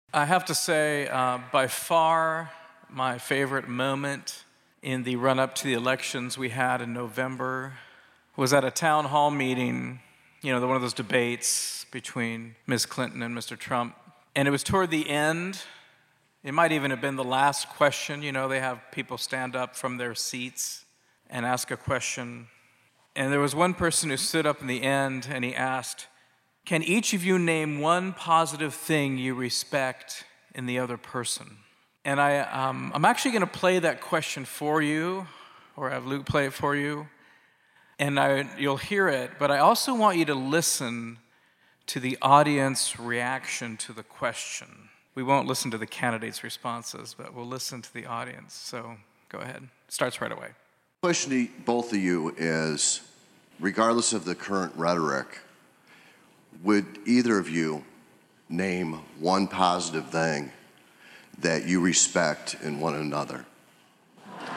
I have to say, by far, my favorite moment in the run-up to the elections we had in November was at a town hall meeting, one of those debates between Ms. Clinton and Mr. Trump. And it was toward the end. It might even have been the last question. They have people stand up from their seats and ask a question. And there was one person who stood up in the end and he asked, "Can each of you name one positive thing you respect in the other person?" And I'm actually going to play that question for you, or have Luke play it for you, and you'll hear it. But I also want you to listen to the audience reaction to the question. We won't listen to the candidates' responses, but we'll listen to the audience. So go ahead. Starts right away. The question to both of you is, regardless of the current rhetoric, would either of you name one positive thing that you respect in one another? Mr.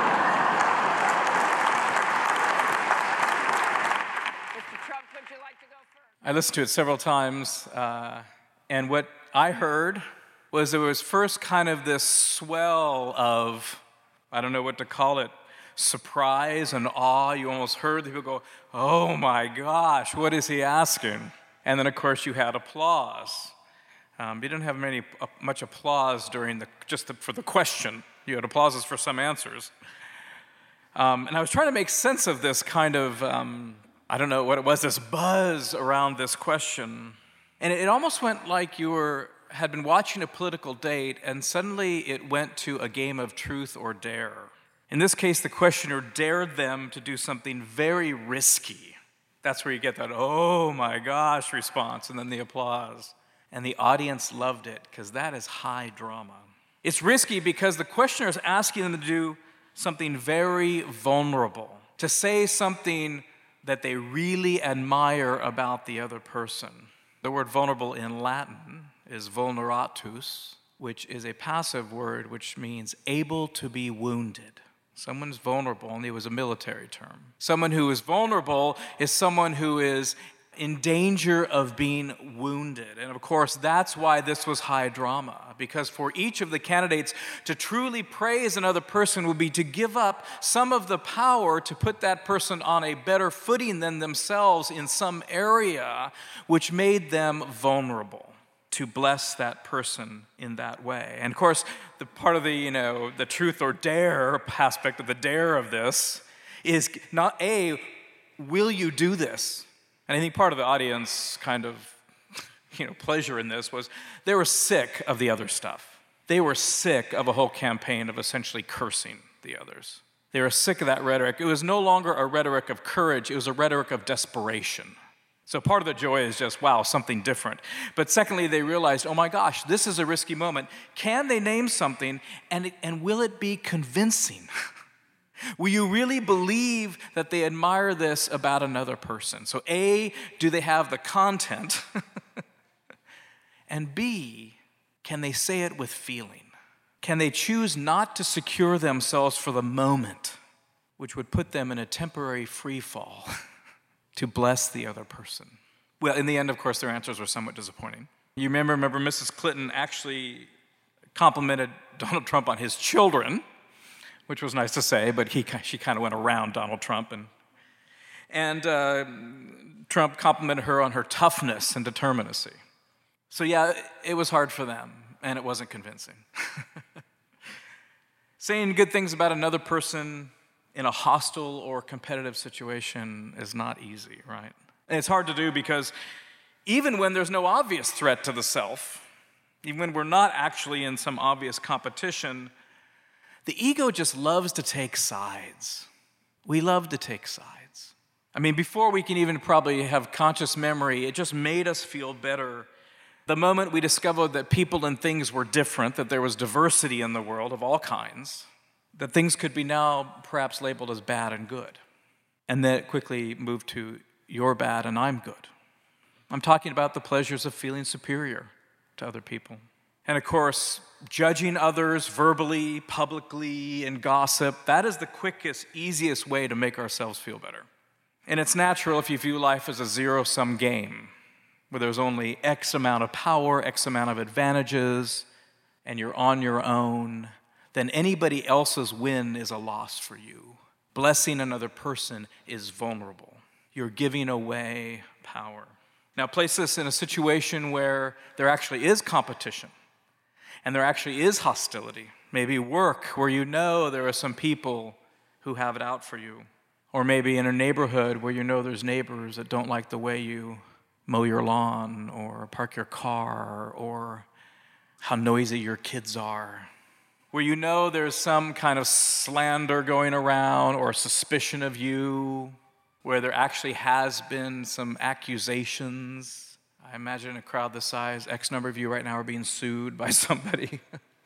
Trump, would you like to go first? I listened to it several times, and what I heard was there was first kind of this swell of, I don't know what to call it, surprise and awe. You almost heard the people go, "Oh my gosh, what is he asking?" And then, of course, you had applause. You didn't have much applause during for the question. You had applauses for some answers. And I was trying to make sense of this kind of, I don't know what it was, this buzz around this question. And it almost went like you had been watching a political date, and suddenly it went to a game of truth or dare. In this case, the questioner dared them to do something very risky. That's where you get that, "Oh my gosh" response, and then the applause. And the audience loved it, because that is high drama. It's risky because the questioner is asking them to do something very vulnerable, to say something that they really admire about the other person. The word vulnerable in Latin is vulneratus, which is a passive word which means able to be wounded. Someone's vulnerable, and it was a military term. Someone who is vulnerable is someone who is in danger of being wounded. And of course, that's why this was high drama, because for each of the candidates to truly praise another person would be to give up some of the power to put that person on a better footing than themselves in some area which made them vulnerable, to bless that person in that way. And of course, the part of the truth or dare aspect of the dare of this is not will you do this? And I think part of the audience kind of, pleasure in this was they were sick of the other stuff. They were sick of a whole campaign of essentially cursing the others. They were sick of that rhetoric. It was no longer a rhetoric of courage. It was a rhetoric of desperation. So part of the joy is just, wow, something different. But secondly, they realized, oh my gosh, this is a risky moment. Can they name something, and will it be convincing? Will you really believe that they admire this about another person? So A, do they have the content? And B, can they say it with feeling? Can they choose not to secure themselves for the moment, which would put them in a temporary free fall to bless the other person? Well, in the end, of course, their answers were somewhat disappointing. You remember Mrs. Clinton actually complimented Donald Trump on his children, which was nice to say, but she kind of went around Donald Trump. And Trump complimented her on her toughness and determinacy. So yeah, it was hard for them, and it wasn't convincing. Saying good things about another person in a hostile or competitive situation is not easy, right? And it's hard to do because even when there's no obvious threat to the self, even when we're not actually in some obvious competition, the ego just loves to take sides. We love to take sides. I mean, before we can even probably have conscious memory, it just made us feel better. The moment we discovered that people and things were different, that there was diversity in the world of all kinds, that things could be now perhaps labeled as bad and good. And then it quickly moved to you're bad and I'm good. I'm talking about the pleasures of feeling superior to other people. And of course, judging others verbally, publicly, in gossip, that is the quickest, easiest way to make ourselves feel better. And it's natural if you view life as a zero-sum game. where there's only X amount of power, X amount of advantages, and you're on your own, then anybody else's win is a loss for you. Blessing another person is vulnerable. You're giving away power. Now place this in a situation where there actually is competition and there actually is hostility. Maybe work, where you know there are some people who have it out for you. Or maybe in a neighborhood where you know there's neighbors that don't like the way you mow your lawn or park your car or how noisy your kids are. Where you know there's some kind of slander going around or suspicion of you, where there actually has been some accusations. I imagine a crowd this size, X number of you right now are being sued by somebody.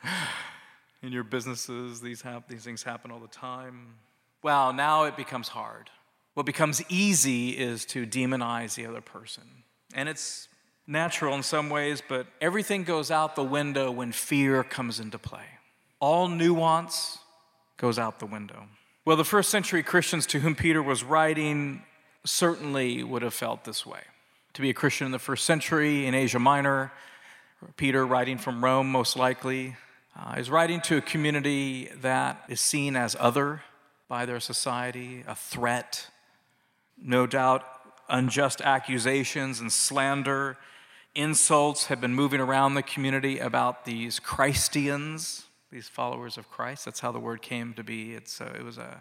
In your businesses, these things happen all the time. Well, now it becomes hard. What becomes easy is to demonize the other person. And it's natural in some ways, but everything goes out the window when fear comes into play. All nuance goes out the window. Well, the first century Christians to whom Peter was writing certainly would have felt this way. To be a Christian in the first century in Asia Minor, Peter, writing from Rome most likely, is writing to a community that is seen as other by their society, a threat. No doubt unjust accusations and slander, insults have been moving around the community about these Christians, these followers of Christ. That's how the word came to be. It was a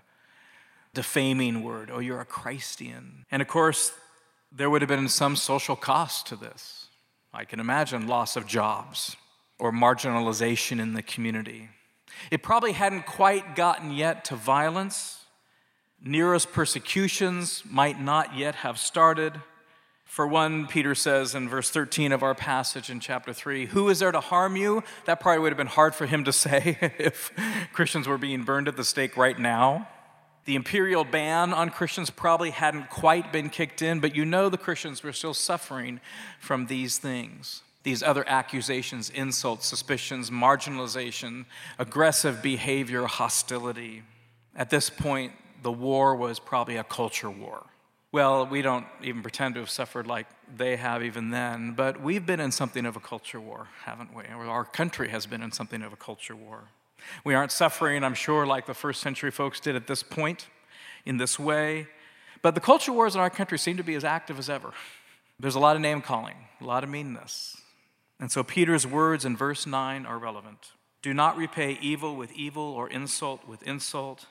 defaming word. Oh, you're a Christian. And of course, there would have been some social cost to this. I can imagine loss of jobs or marginalization in the community. It probably hadn't quite gotten yet to violence. Nero's persecutions might not yet have started. For one, Peter says in verse 13 of our passage in chapter 3, who is there to harm you? That probably would have been hard for him to say if Christians were being burned at the stake right now. The imperial ban on Christians probably hadn't quite been kicked in, but you know the Christians were still suffering from these things. These other accusations, insults, suspicions, marginalization, aggressive behavior, hostility. At this point, the war was probably a culture war. Well, we don't even pretend to have suffered like they have even then, but we've been in something of a culture war, haven't we? Or our country has been in something of a culture war. We aren't suffering, I'm sure, like the first century folks did at this point, in this way. But the culture wars in our country seem to be as active as ever. There's a lot of name-calling, a lot of meanness. And so Peter's words in verse 9 are relevant. Do not repay evil with evil or insult with insult.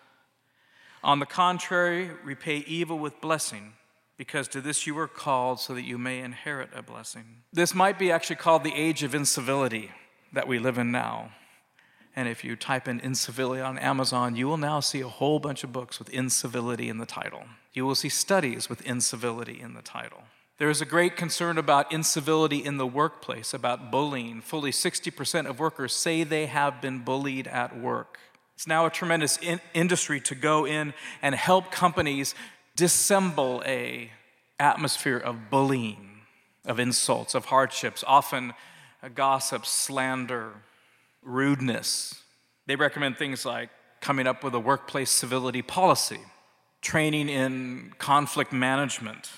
On the contrary, repay evil with blessing, because to this you were called so that you may inherit a blessing. This might be actually called the age of incivility that we live in now. And if you type in incivility on Amazon, you will now see a whole bunch of books with incivility in the title. You will see studies with incivility in the title. There is a great concern about incivility in the workplace, about bullying. Fully 60% of workers say they have been bullied at work. It's now a tremendous industry to go in and help companies dissemble an atmosphere of bullying, of insults, of hardships, often gossip, slander, rudeness. They recommend things like coming up with a workplace civility policy, training in conflict management,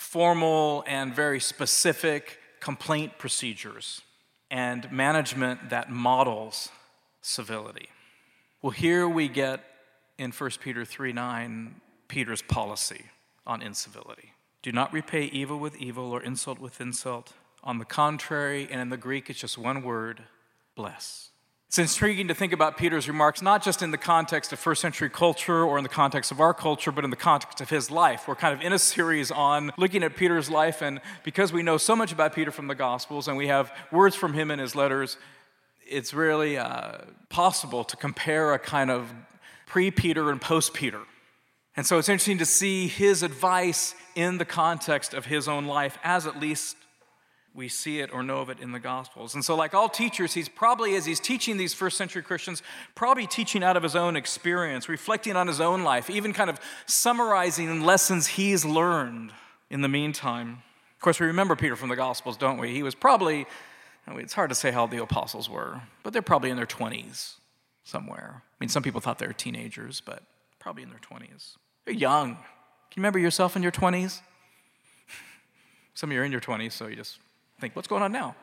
formal and very specific complaint procedures, and management that models civility. Well, here we get in 1 Peter 3:9, Peter's policy on incivility. Do not repay evil with evil or insult with insult. On the contrary, and in the Greek it's just one word, bless. It's intriguing to think about Peter's remarks, not just in the context of first century culture or in the context of our culture, but in the context of his life. We're kind of in a series on looking at Peter's life, and because we know so much about Peter from the Gospels and we have words from him in his letters, it's really possible to compare a kind of pre-Peter and post-Peter. And so it's interesting to see his advice in the context of his own life, as at least we see it or know of it in the Gospels. And so like all teachers, he's probably, as he's teaching these first century Christians, probably teaching out of his own experience, reflecting on his own life, even kind of summarizing lessons he's learned in the meantime. Of course, we remember Peter from the Gospels, don't we? He was probably, it's hard to say how old the apostles were, but they're probably in their 20s somewhere. I mean, some people thought they were teenagers, but probably in their 20s. They're young. Can you remember yourself in your 20s? Some of you are in your 20s, so you just think, what's going on now?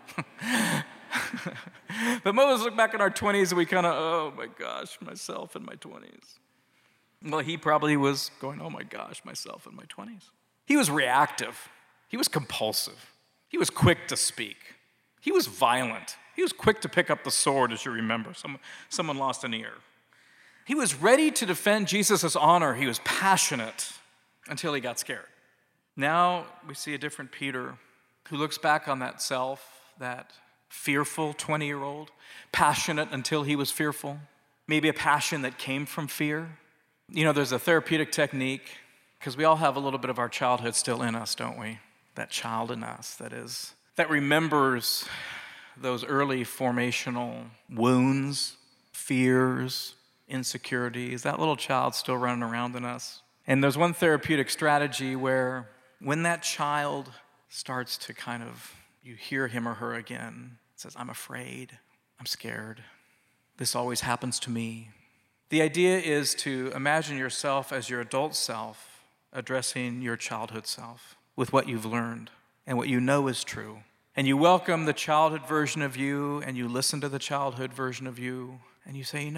But most of us look back in our 20s and we kind of, oh my gosh, myself in my 20s. Well, he probably was going, oh my gosh, myself in my 20s. He was reactive. He was compulsive. He was quick to speak. He was violent. He was quick to pick up the sword, as you remember. Someone lost an ear. He was ready to defend Jesus' honor. He was passionate until he got scared. Now we see a different Peter who looks back on that self, that fearful 20-year-old, passionate until he was fearful. Maybe a passion that came from fear. You know, there's a therapeutic technique, because we all have a little bit of our childhood still in us, don't we? That child in us that remembers those early formational wounds, fears, insecurities. That little child's still running around in us. And there's one therapeutic strategy where when that child starts to you hear him or her again, says, I'm afraid, I'm scared, this always happens to me. The idea is to imagine yourself as your adult self addressing your childhood self with what you've learned and what you know is true. And you welcome the childhood version of you, and you listen to the childhood version of you, and you say,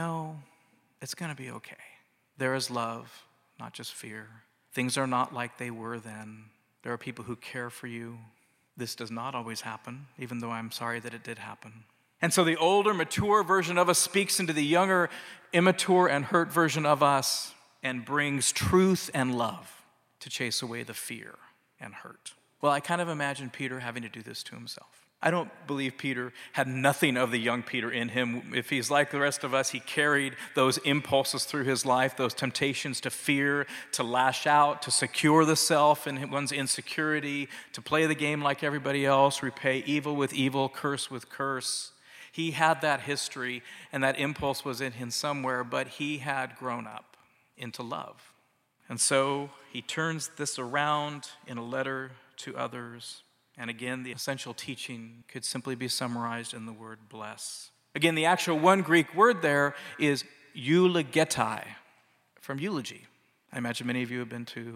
it's going to be okay. There is love, not just fear. Things are not like they were then. There are people who care for you. This does not always happen, even though I'm sorry that it did happen. And so the older, mature version of us speaks into the younger, immature, and hurt version of us and brings truth and love to chase away the fear and hurt. Well, I kind of imagine Peter having to do this to himself. I don't believe Peter had nothing of the young Peter in him. If he's like the rest of us, he carried those impulses through his life, those temptations to fear, to lash out, to secure the self and one's insecurity, to play the game like everybody else, repay evil with evil, curse with curse. He had that history, and that impulse was in him somewhere, but he had grown up into love. And so he turns this around in a letter to others. And again, the essential teaching could simply be summarized in the word bless. Again, the actual one Greek word there is eulogetai, from eulogy. I imagine many of you have been to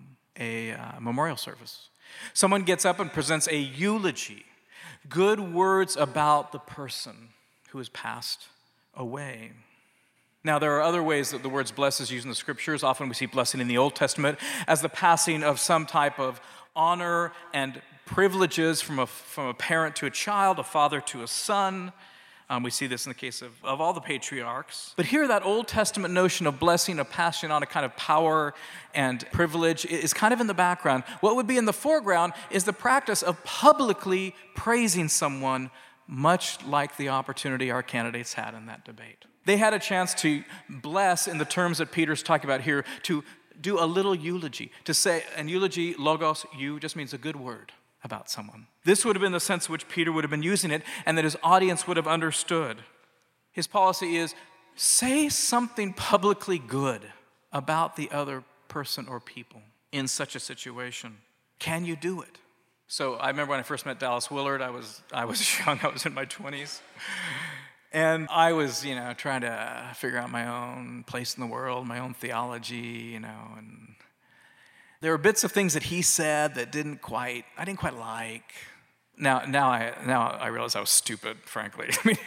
a memorial service. Someone gets up and presents a eulogy, good words about the person who has passed away. Now, there are other ways that the words bless is used in the scriptures. Often we see blessing in the Old Testament as the passing of some type of honor and privileges from a parent to a child, a father to a son. We see this in the case of all the patriarchs. But here, that Old Testament notion of blessing, of passing on a kind of power and privilege is kind of in the background. What would be in the foreground is the practice of publicly praising someone, much like the opportunity our candidates had in that debate. They had a chance to bless in the terms that Peter's talking about here, to do a little eulogy. To say, and eulogy, logos, just means a good word about someone. This would have been the sense in which Peter would have been using it, and that his audience would have understood. His policy is, say something publicly good about the other person or people in such a situation. Can you do it? So I remember when I first met Dallas Willard, I was young, I was in my 20s. And I was, trying to figure out my own place in the world, my own theology, and there were bits of things that he said that I didn't quite like. Now I realize I was stupid, frankly.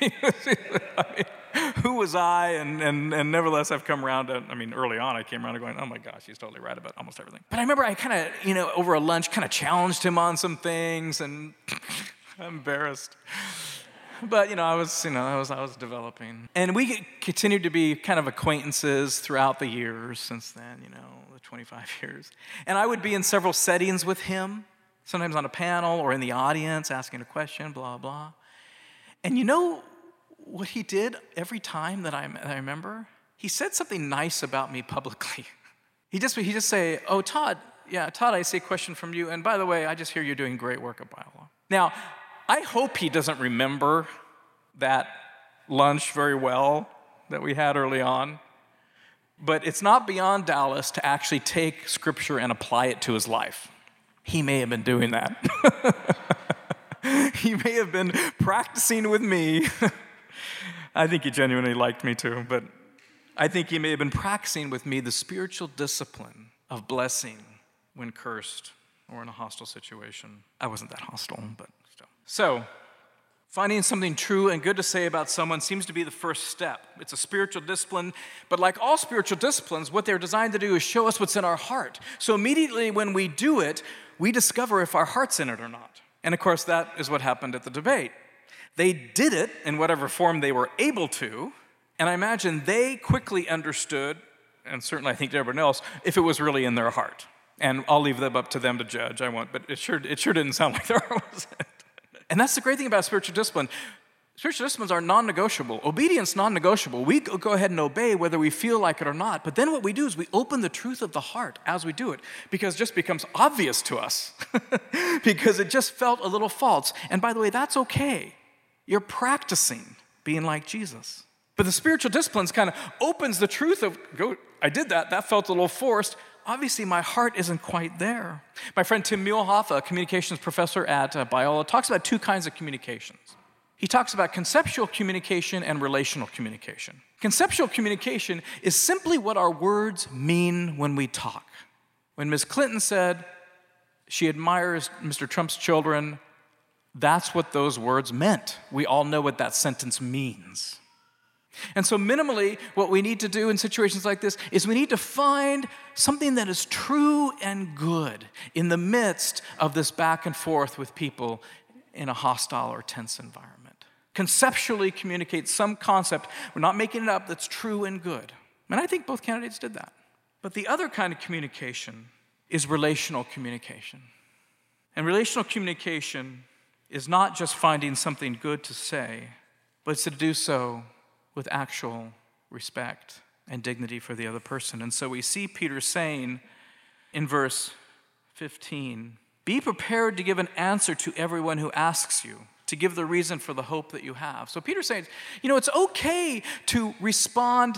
Who was I? And nevertheless, I've come around to, early on, I came around to going, oh my gosh, he's totally right about almost everything. But I remember I kind of, over a lunch, kind of challenged him on some things, and I'm embarrassed. But, I was developing. And we continued to be kind of acquaintances throughout the years since then, the 25 years. And I would be in several settings with him, sometimes on a panel or in the audience asking a question, blah, blah. And you know what he did every time that I remember? He said something nice about me publicly. He just say, oh, Todd, I see a question from you. And by the way, I just hear you're doing great work at BioLaw. Now, I hope he doesn't remember that lunch very well that we had early on. But it's not beyond Dallas to actually take Scripture and apply it to his life. He may have been doing that. He may have been practicing with me. I think he genuinely liked me too, but I think he may have been practicing with me the spiritual discipline of blessing when cursed. or in a hostile situation. I wasn't that hostile, but still. So, finding something true and good to say about someone seems to be the first step. It's a spiritual discipline, but like all spiritual disciplines, what they're designed to do is show us what's in our heart. So immediately when we do it, we discover if our heart's in it or not. And of course, that is what happened at the debate. They did it in whatever form they were able to, and I imagine they quickly understood, and certainly I think to everyone else, if it was really in their heart. And I'll leave them up to them to judge, but it sure didn't sound like there was. And that's the great thing about spiritual discipline. Spiritual disciplines are non-negotiable. Obedience, non-negotiable. We go ahead and obey whether we feel like it or not. But then what we do is we open the truth of the heart as we do it, because it just becomes obvious to us, because it just felt a little false. And by the way, that's okay. You're practicing being like Jesus. But the spiritual disciplines kind of opens the truth of, I did that felt a little forced. Obviously, my heart isn't quite there. My friend Tim Muehlhoff, a communications professor at Biola, talks about two kinds of communications. He talks about conceptual communication and relational communication. Conceptual communication is simply what our words mean when we talk. When Ms. Clinton said she admires Mr. Trump's children, that's what those words meant. We all know what that sentence means. And so minimally, what we need to do in situations like this is we need to find something that is true and good in the midst of this back and forth with people in a hostile or tense environment. Conceptually communicate some concept, we're not making it up, that's true and good. And I think both candidates did that. But the other kind of communication is relational communication. And relational communication is not just finding something good to say, but it's to do so with actual respect and dignity for the other person. And so we see Peter saying in verse 15, be prepared to give an answer to everyone who asks you, to give the reason for the hope that you have. So Peter's saying, it's okay to respond,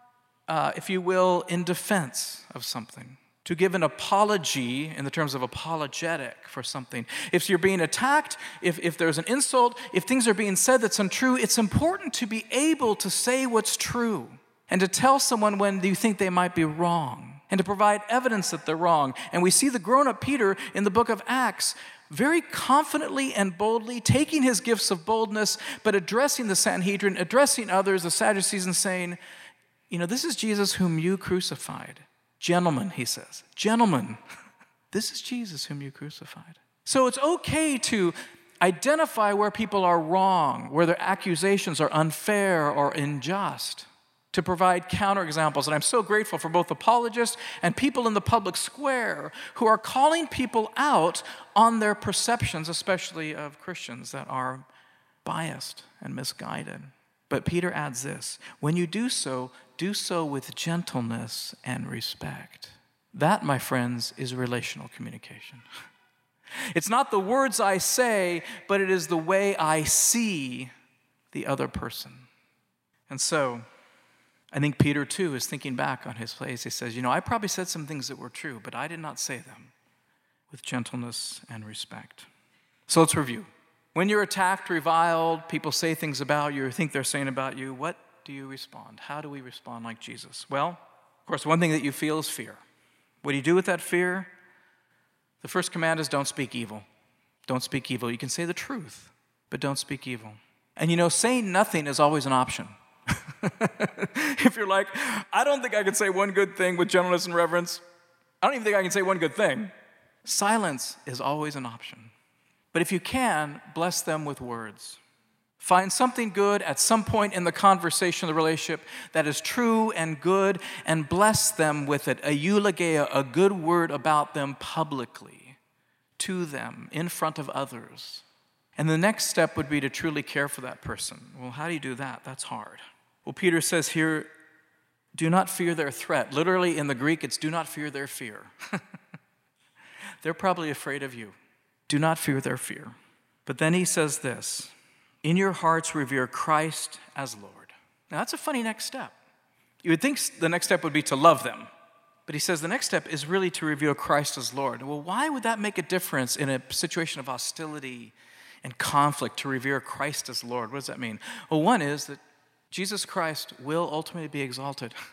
if you will, in defense of something, to give an apology in the terms of apologetic for something. If you're being attacked, if there's an insult, if things are being said that's untrue, it's important to be able to say what's true and to tell someone when you think they might be wrong and to provide evidence that they're wrong. And we see the grown-up Peter in the book of Acts very confidently and boldly taking his gifts of boldness, but addressing the Sanhedrin, addressing others, the Sadducees, and saying, this is Jesus whom you crucified. Gentlemen, he says, gentlemen, this is Jesus whom you crucified. So it's okay to identify where people are wrong, where their accusations are unfair or unjust, to provide counterexamples. And I'm so grateful for both apologists and people in the public square who are calling people out on their perceptions, especially of Christians that are biased and misguided. But Peter adds this, when you do so with gentleness and respect. That, my friends, is relational communication. It's not the words I say, but it is the way I see the other person. And so, I think Peter, too, is thinking back on his place. He says, I probably said some things that were true, but I did not say them with gentleness and respect. So let's review. When you're attacked, reviled, people say things about you or think they're saying about you, what do you respond? How do we respond like Jesus? Well, of course, one thing that you feel is fear. What do you do with that fear? The first command is don't speak evil. Don't speak evil. You can say the truth, but don't speak evil. And saying nothing is always an option. If you're like, I don't think I can say one good thing with gentleness and reverence. I don't even think I can say one good thing. Silence is always an option. But if you can, bless them with words. Find something good at some point in the conversation, the relationship, that is true and good, and bless them with it. A eulogia, a good word about them publicly, to them, in front of others. And the next step would be to truly care for that person. Well, how do you do that? That's hard. Well, Peter says here, do not fear their threat. Literally in the Greek, it's do not fear their fear. They're probably afraid of you. Do not fear their fear. But then he says this, in your hearts revere Christ as Lord. Now that's a funny next step. You would think the next step would be to love them. But he says the next step is really to revere Christ as Lord. Well, why would that make a difference in a situation of hostility and conflict to revere Christ as Lord? What does that mean? Well, one is that Jesus Christ will ultimately be exalted.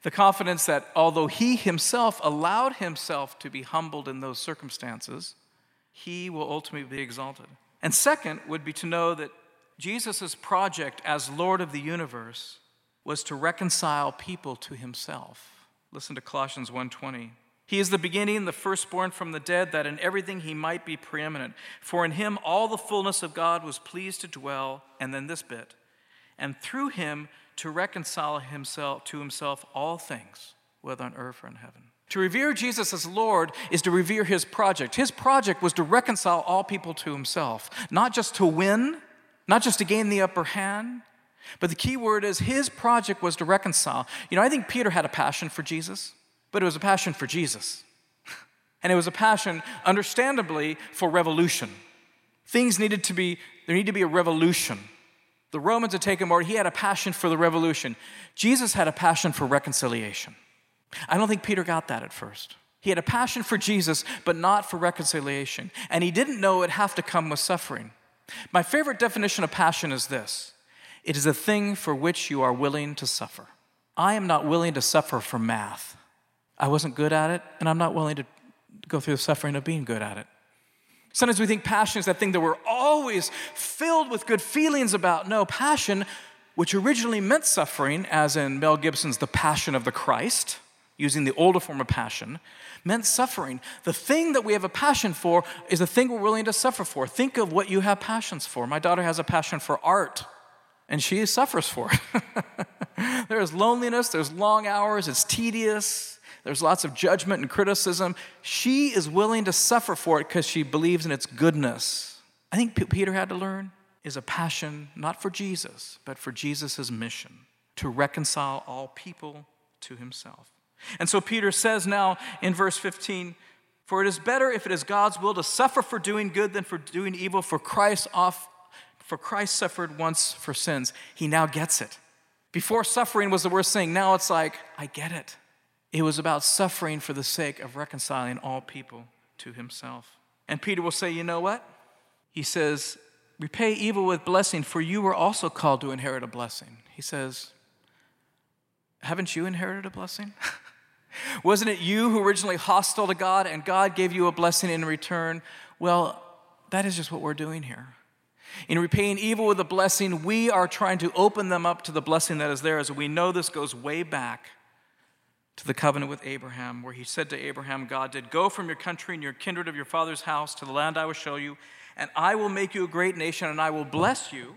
The confidence that although he himself allowed himself to be humbled in those circumstances, he will ultimately be exalted. And second would be to know that Jesus' project as Lord of the universe was to reconcile people to himself. Listen to Colossians 1:20. He is the beginning, the firstborn from the dead, that in everything he might be preeminent. For in him all the fullness of God was pleased to dwell, and then this bit, and through him to reconcile himself to himself all things, whether on earth or in heaven. To revere Jesus as Lord is to revere his project. His project was to reconcile all people to himself, not just to win, not just to gain the upper hand, but the key word is his project was to reconcile. You know, I think Peter had a passion for Jesus, but it was a passion for Jesus. And it was a passion, understandably, for revolution. There needed to be a revolution. The Romans had taken over. He had a passion for the revolution. Jesus had a passion for reconciliation. I don't think Peter got that at first. He had a passion for Jesus, but not for reconciliation. And he didn't know it'd have to come with suffering. My favorite definition of passion is this: it is a thing for which you are willing to suffer. I am not willing to suffer for math. I wasn't good at it, and I'm not willing to go through the suffering of being good at it. Sometimes we think passion is that thing that we're always filled with good feelings about. No, passion, which originally meant suffering, as in Mel Gibson's The Passion of the Christ, using the older form of passion, meant suffering. The thing that we have a passion for is the thing we're willing to suffer for. Think of what you have passions for. My daughter has a passion for art, and she suffers for it. There's loneliness, there's long hours, it's tedious, there's lots of judgment and criticism. She is willing to suffer for it because she believes in its goodness. I think Peter had to learn is a passion not for Jesus, but for Jesus' mission, to reconcile all people to himself. And so Peter says now in verse 15, "For it is better if it is God's will to suffer for doing good than for doing evil, for Christ suffered once for sins." He now gets it. Before suffering was the worst thing. Now it's like, I get it. It was about suffering for the sake of reconciling all people to himself. And Peter will say, you know what? He says, repay evil with blessing, for you were also called to inherit a blessing. He says, haven't you inherited a blessing? Wasn't it you who originally hostile to God and God gave you a blessing in return? Well, that is just what we're doing here. In repaying evil with a blessing, we are trying to open them up to the blessing that is theirs. We know this goes way back to the covenant with Abraham, where he said to Abraham, God did, "Go from your country and your kindred of your father's house to the land I will show you, and I will make you a great nation, and I will bless you."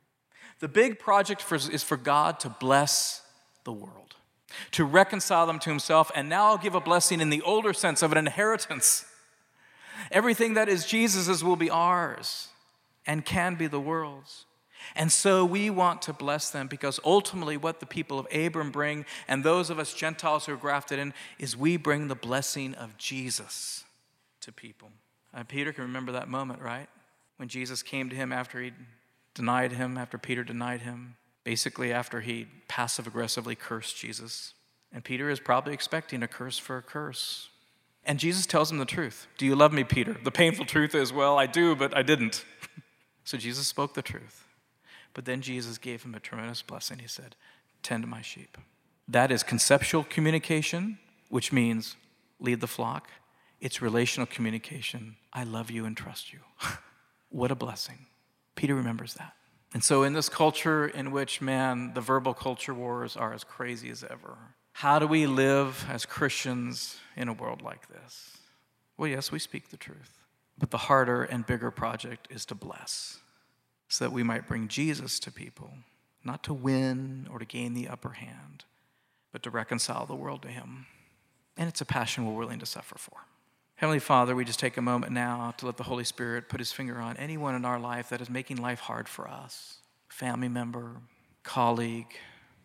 The big project is for God to bless the world, to reconcile them to himself, and now I'll give a blessing in the older sense of an inheritance. Everything that is Jesus's will be ours and can be the world's. And so we want to bless them because ultimately what the people of Abram bring and those of us Gentiles who are grafted in is we bring the blessing of Jesus to people. Peter can remember that moment, right? When Jesus came to him after he denied him, after Peter denied him, basically after he passive-aggressively cursed Jesus. And Peter is probably expecting a curse for a curse. And Jesus tells him the truth. Do you love me, Peter? The painful truth is, well, I do, but I didn't. So Jesus spoke the truth. But then Jesus gave him a tremendous blessing. He said, tend to my sheep. That is conceptual communication, which means lead the flock. It's relational communication. I love you and trust you. What a blessing. Peter remembers that. And so in this culture in which, man, the verbal culture wars are as crazy as ever, how do we live as Christians in a world like this? Well, yes, we speak the truth. But the harder and bigger project is to bless, so that we might bring Jesus to people, not to win or to gain the upper hand, but to reconcile the world to him. And it's a passion we're willing to suffer for. Heavenly Father, we just take a moment now to let the Holy Spirit put his finger on anyone in our life that is making life hard for us. Family member, colleague,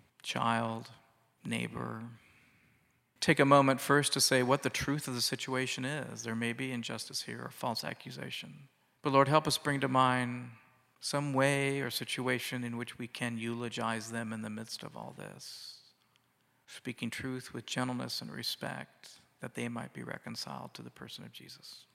child, neighbor. Take a moment first to say what the truth of the situation is. There may be injustice here or false accusation. But Lord, help us bring to mind some way or situation in which we can eulogize them in the midst of all this, speaking truth with gentleness and respect, that they might be reconciled to the person of Jesus.